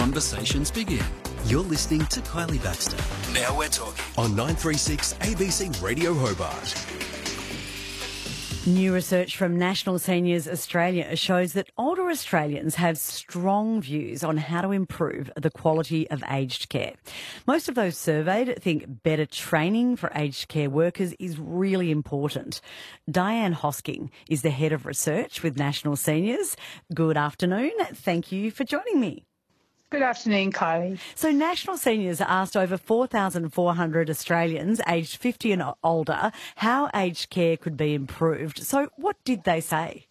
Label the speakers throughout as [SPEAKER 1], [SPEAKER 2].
[SPEAKER 1] conversations begin.
[SPEAKER 2] You're listening to Kylie Baxter
[SPEAKER 1] Now we're talking.
[SPEAKER 2] on 936 ABC Radio Hobart.
[SPEAKER 3] New research from National Seniors Australia shows that older Australians have strong views on how to improve the quality of aged care. Most of those surveyed think better training for aged care workers is really important. Diane Hosking is the head of research with National Seniors. Good afternoon. Thank you for joining me.
[SPEAKER 4] Good afternoon, Kylie.
[SPEAKER 3] So National Seniors asked over 4,400 Australians aged 50 and older how aged care could be improved. So what did they say?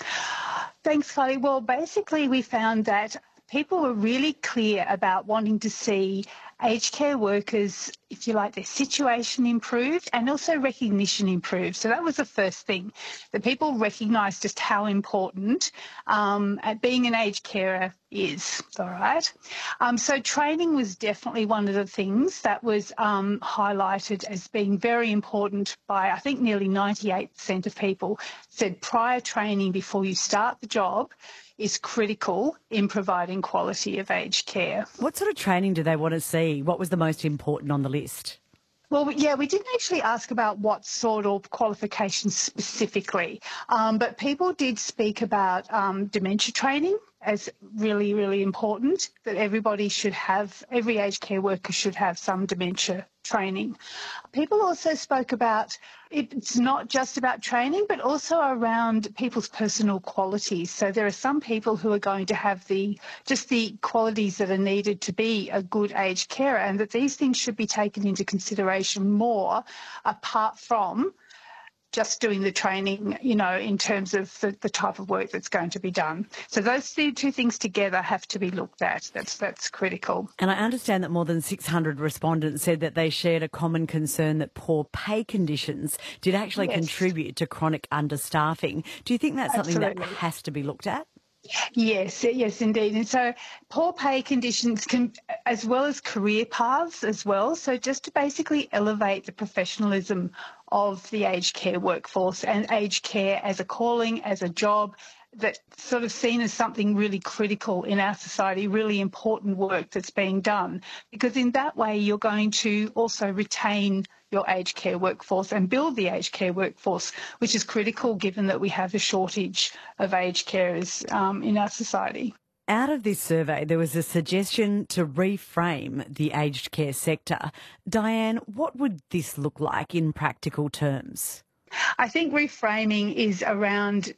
[SPEAKER 4] Thanks, Kylie. Well, basically we found that people were really clear about wanting to see aged care workers, if you like, their situation improved and also recognition improved. So that was the first thing, that people recognised just how important being an aged carer is, all right? So training was definitely one of the things that was highlighted as being very important by, I think, nearly 98% of people said prior training before you start the job is critical in providing quality of aged care.
[SPEAKER 3] What sort of training do they want to see? What was the most important on the list?
[SPEAKER 4] Well, yeah, we didn't actually ask about what sort of qualifications specifically, but people did speak about dementia training as really, really important, that everybody should have, every aged care worker should have some dementia training. People also spoke about it's not just about training, but also around people's personal qualities. So there are some people who are going to have just the qualities that are needed to be a good aged carer, and that these things should be taken into consideration more apart from just doing the training, you know, in terms of the type of work that's going to be done. So those two things together have to be looked at. That's critical.
[SPEAKER 3] And I understand that more than 600 respondents said that they shared a common concern that poor pay conditions did actually contribute to chronic understaffing. Do you think that's something that has to be looked at?
[SPEAKER 4] Yes, indeed. And so poor pay conditions can, as well as career paths as well. So just to basically elevate the professionalism of the aged care workforce and aged care as a calling, as a job, that's sort of seen as something really critical in our society, really important work that's being done. Because in that way, you're going to also retain your aged care workforce and build the aged care workforce, which is critical given that we have a shortage of aged carers in our society.
[SPEAKER 3] Out of this survey, there was a suggestion to reframe the aged care sector. Diane, what would this look like in practical terms?
[SPEAKER 4] I think reframing is around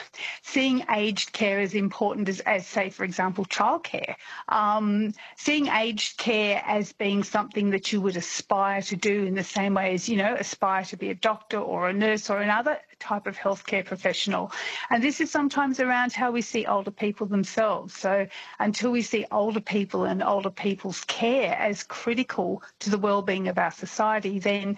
[SPEAKER 4] seeing aged care as important as say, for example, childcare. Seeing aged care as being something that you would aspire to do in the same way as, you know, aspire to be a doctor or a nurse or another type of healthcare professional. And this is sometimes around how we see older people themselves. So until we see older people and older people's care as critical to the well-being of our society, then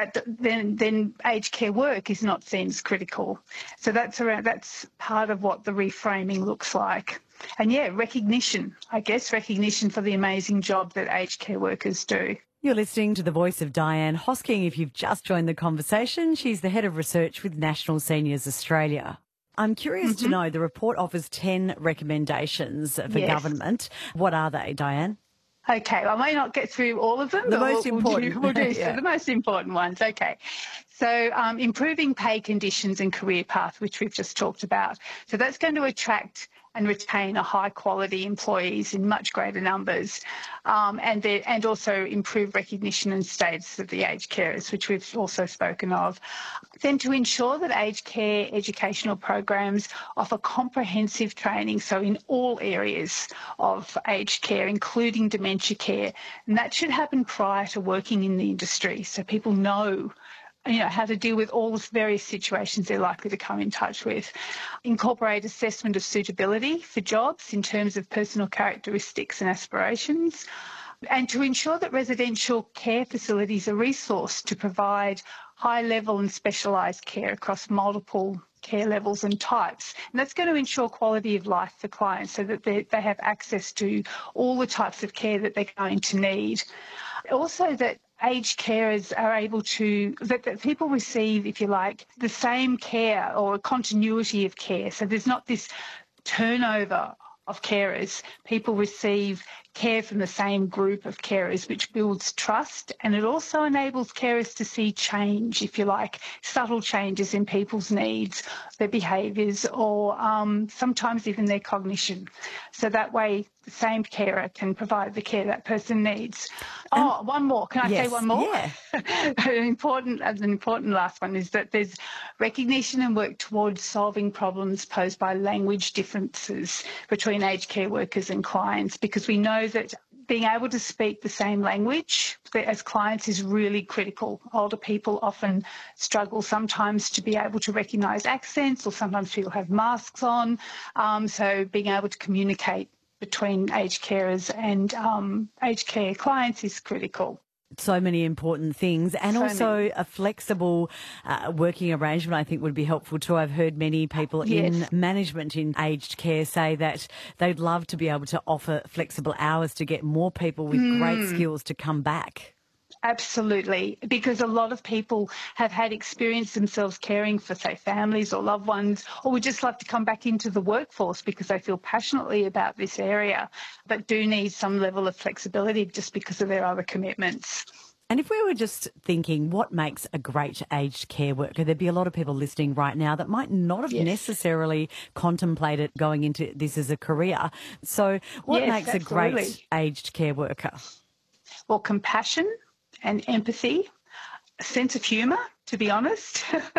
[SPEAKER 4] aged care work is not seen as critical. So that's part of what the reframing looks like. And yeah, recognition for the amazing job that aged care workers do.
[SPEAKER 3] You're listening to the voice of Diane Hosking. If you've just joined the conversation, she's the head of research with National Seniors Australia. I'm curious to know, the report offers 10 recommendations for government. What are they, Diane?
[SPEAKER 4] Okay, I may not get through all of them.
[SPEAKER 3] The most important.
[SPEAKER 4] We'll do the most important ones. Okay. So improving pay conditions and career path, which we've just talked about. So that's going to attract and retain a high-quality employees in much greater numbers, and also improve recognition and status of the aged carers, which we've also spoken of. Then to ensure that aged care educational programs offer comprehensive training, so in all areas of aged care, including dementia care, and that should happen prior to working in the industry, so people know how to deal with all the various situations they're likely to come in touch with. Incorporate assessment of suitability for jobs in terms of personal characteristics and aspirations. And to ensure that residential care facilities are resourced to provide high-level and specialised care across multiple care levels and types. And that's going to ensure quality of life for clients so that they have access to all the types of care that they're going to need. Also that aged carers are able to, that people receive, if you like, the same care or continuity of care. So there's not this turnover of carers. People receive care from the same group of carers, which builds trust, and it also enables carers to see change, if you like, subtle changes in people's needs, their behaviours, or sometimes even their cognition. So that way the same carer can provide the care that person needs. One more. Can I say one more?
[SPEAKER 3] Yeah.
[SPEAKER 4] An important last one is that there's recognition and work towards solving problems posed by language differences between aged care workers and clients, because we know that being able to speak the same language as clients is really critical. Older people often struggle sometimes to be able to recognise accents, or sometimes people have masks on. So being able to communicate between aged carers and aged care clients is critical.
[SPEAKER 3] So many important things, and also a flexible working arrangement I think would be helpful too. I've heard many people in management in aged care say that they'd love to be able to offer flexible hours to get more people with great skills to come back.
[SPEAKER 4] Absolutely, because a lot of people have had experience themselves caring for, say, families or loved ones, or would just love to come back into the workforce because they feel passionately about this area, but do need some level of flexibility just because of their other commitments.
[SPEAKER 3] And if we were just thinking what makes a great aged care worker, there'd be a lot of people listening right now that might not have necessarily contemplated going into this as a career. So what makes a great aged care worker?
[SPEAKER 4] Well, compassion and empathy, a sense of humour, to be honest,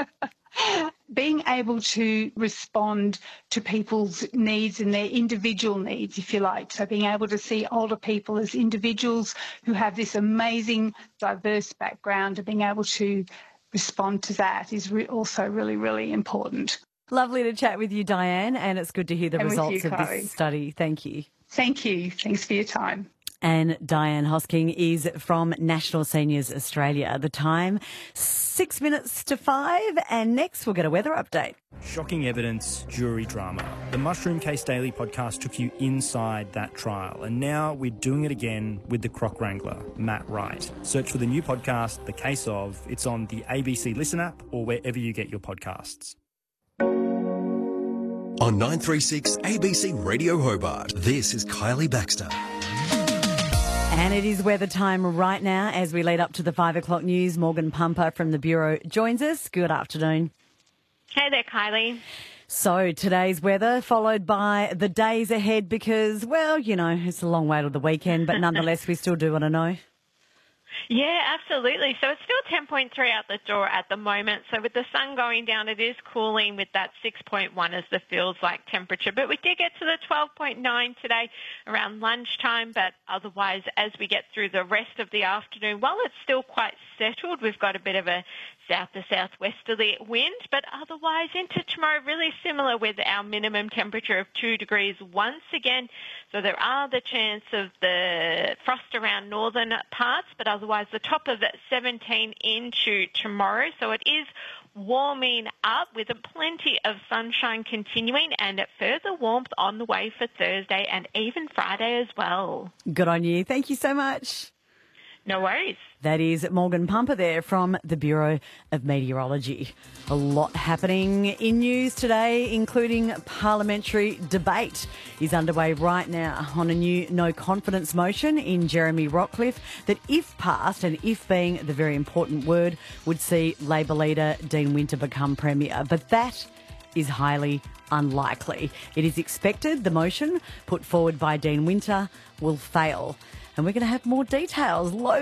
[SPEAKER 4] being able to respond to people's needs and their individual needs, if you like. So being able to see older people as individuals who have this amazing, diverse background, and being able to respond to that is also really, really important.
[SPEAKER 3] Lovely to chat with you, Diane, and it's good to hear the results of this study. Thank you.
[SPEAKER 4] Thank you. Thanks for your time.
[SPEAKER 3] And Diane Hosking is from National Seniors Australia. The time, 6 minutes to 5, and next we'll get a weather update.
[SPEAKER 5] Shocking evidence, jury drama. The Mushroom Case Daily podcast took you inside that trial, and now we're doing it again with the Croc Wrangler, Matt Wright. Search for the new podcast, The Case Of. It's on the ABC Listen app or wherever you get your podcasts.
[SPEAKER 2] On 936 ABC Radio Hobart, this is Kylie Baxter.
[SPEAKER 3] And it is weather time right now as we lead up to the 5 o'clock news. Morgan Pumper from the Bureau joins us. Good afternoon.
[SPEAKER 6] Hey there, Kylie.
[SPEAKER 3] So today's weather followed by the days ahead because, well, you know, it's a long way to the weekend, but nonetheless we still do want to know.
[SPEAKER 6] Yeah, absolutely. So it's still 10.3 out the door at the moment. So with the sun going down, it is cooling with that 6.1 as the feels like temperature. But we did get to the 12.9 today around lunchtime. But otherwise, as we get through the rest of the afternoon, while it's still quite settled, we've got a bit of a south to southwesterly wind, but otherwise into tomorrow really similar with our minimum temperature of 2 degrees once again. So there are the chance of the frost around northern parts, but otherwise the top of 17 into tomorrow. So it is warming up with plenty of sunshine continuing and further warmth on the way for Thursday and even Friday as well.
[SPEAKER 3] Good on you. Thank you so much.
[SPEAKER 6] No worries.
[SPEAKER 3] That is Morgan Pumper there from the Bureau of Meteorology. A lot happening in news today, including parliamentary debate is underway right now on a new no confidence motion in Jeremy Rockcliffe that, if passed, and if being the very important word, would see Labor leader Dean Winter become Premier. But that is highly unlikely. It is expected the motion put forward by Dean Winter will fail. And we're going to have more details.